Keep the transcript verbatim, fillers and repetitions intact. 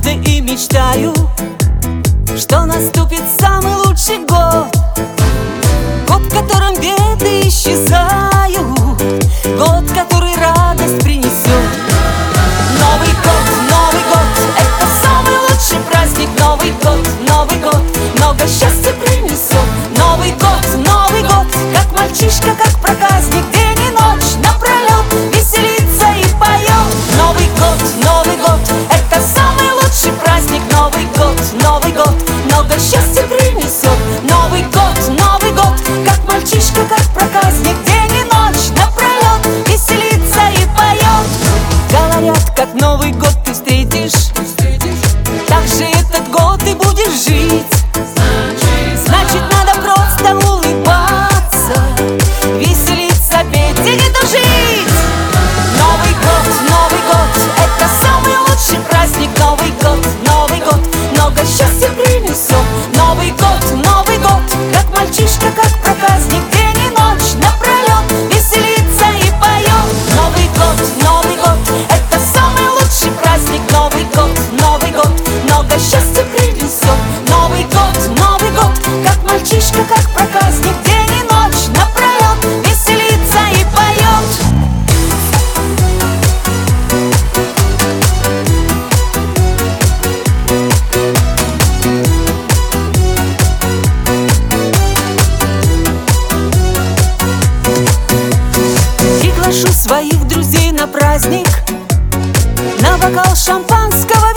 надежды и мечтаю, что наступит самый лучший год. Год, в котором беды исчезают, год, который радость принесет. Новый год, Новый год, это самый лучший праздник. Новый год, Новый год, много счастья принесет. Новый год, Новый год, как мальчишка, как проказник, день и ночь напролет веселится и поет. Новый год, Новый год, это самый лучший праздник. Новый год, Новый год, много счастья принесет. Новый год, Новый год, как мальчишка, как проказник, день и ночь напролет веселится и поет. Говорят, как Новый год ты встретишь, так же этот год ты будешь жить. Значит, надо просто улыбаться, веселиться, петь и не тужить. Новый год, Новый год, это самый лучший праздник. Новый год, Новый год, много счастья принесет. Новый год, Новый год, как мальчишка, как проказник, день и ночь напролет веселится и поет. Новый год, Новый год, это самый лучший праздник. Новый год, Новый год, много счастья принесет. Новый год, Новый год, как мальчишка, как проказник, день и ночь напролет веселится и поет. Приглашу своих друзей на праздник, на бокал шампанского